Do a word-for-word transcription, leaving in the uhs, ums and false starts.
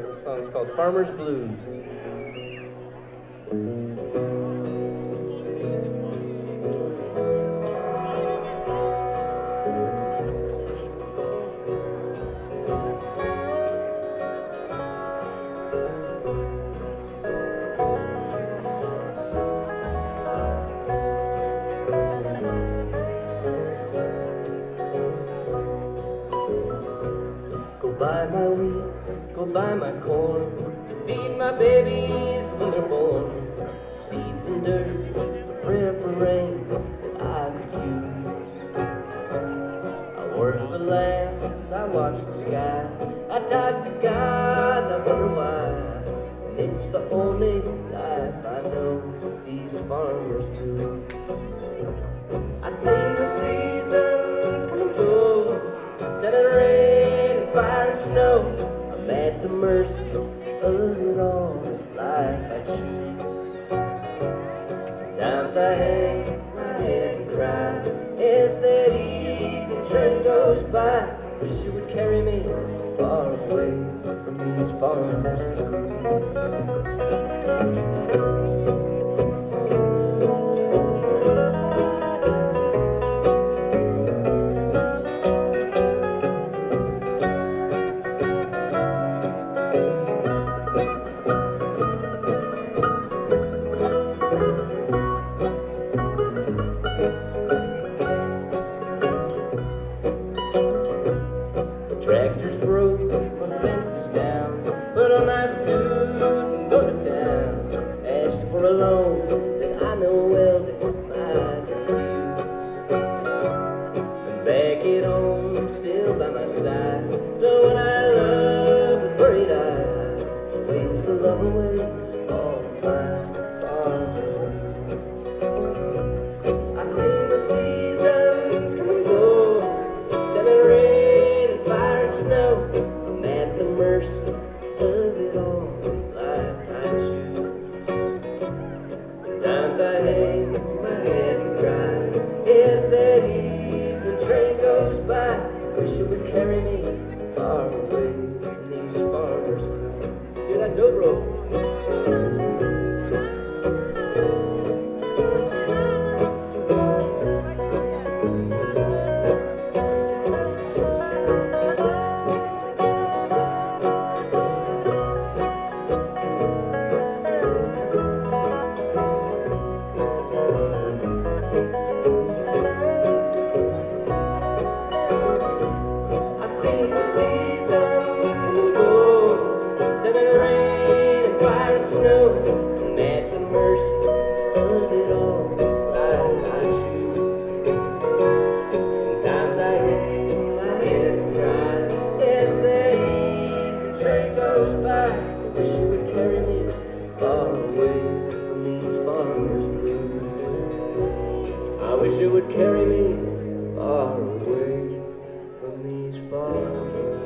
This song's called Farmer's Blues. Go buy my wheat, go buy my corn, to feed my babies when they're born. Seeds and dirt, a prayer for rain that I could use. I work the land, I watch the sky, I talk to God, I wonder why. And it's the only life I know, these farmers' blues. I sing the seasons come and go, sun and rain and fire and snow. I'm at the mercy of it all, this life I choose. Sometimes I hang my head and cry as that evening train goes by. Wish it would carry me far away from these farmers' blues. Tractor's broke, my fence is down, put on my suit and go to town. Ask for a loan that I know well they might refuse. And back at home, still by my side, the one I love with buried eyes, waits to love away all of my farmer's blues. I sing the seasons come and go, sun and rain, fire and snow. I'm at the mercy of it all, this life I choose. Sometimes I hang my head and cry as that evening train goes by. Wish it would carry me far away from these farmers' blues. Let's hear that dobro. Sing the seasons come and go, sun and rain and fire and snow. I'm at the mercy of it all, this life I choose. Sometimes I hang my head and cry as that evening train goes by. I wish it would carry me far away from these farmers' blues. I wish it would carry me far away from these farmers.